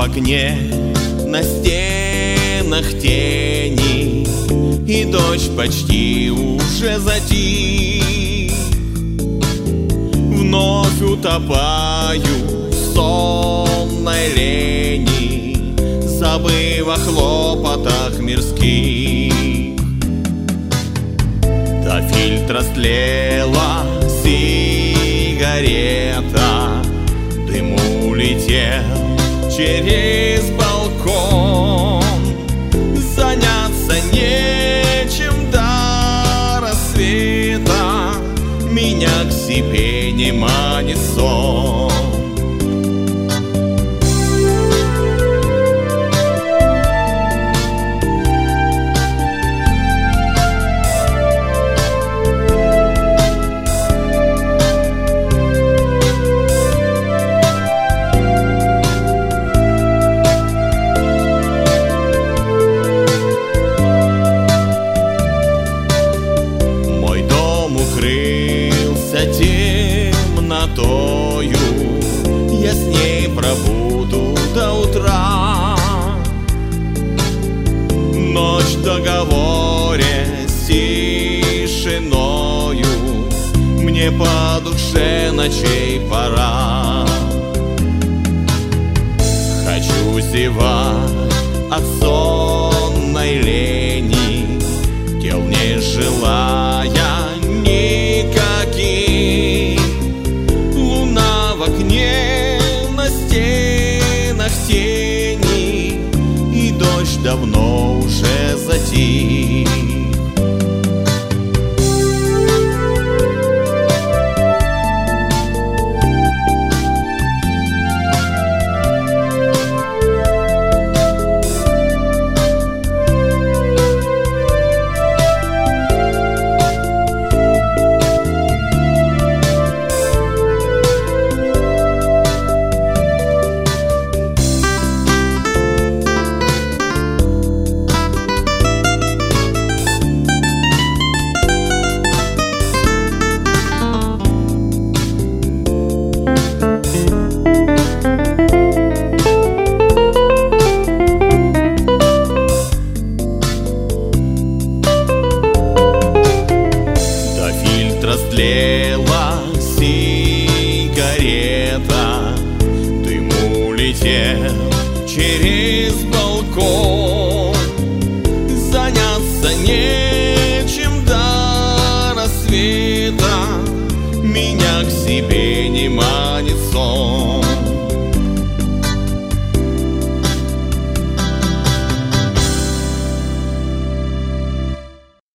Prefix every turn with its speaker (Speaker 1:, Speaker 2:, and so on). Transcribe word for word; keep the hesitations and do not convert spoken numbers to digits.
Speaker 1: окне, на стенах тени, и дождь почти уже затих. Вновь утопаю в сонной лени, забыв о хлопотах мирских. До фильтра стлела сигарета, дым улетел через балкон. Заняться нечем до рассвета, меня к себе не манит сон. Темнотою я с ней пробуду до утра. Ночь в договоре с тишиною, мне по душе ночей пора. Хочу зевать от сонной лени, дел не желая никаких. Луна в окне, на стенах тени, и дождь давно уже затих. Растлела сигарета, дым улетел через балкон. Заняться нечем до рассвета,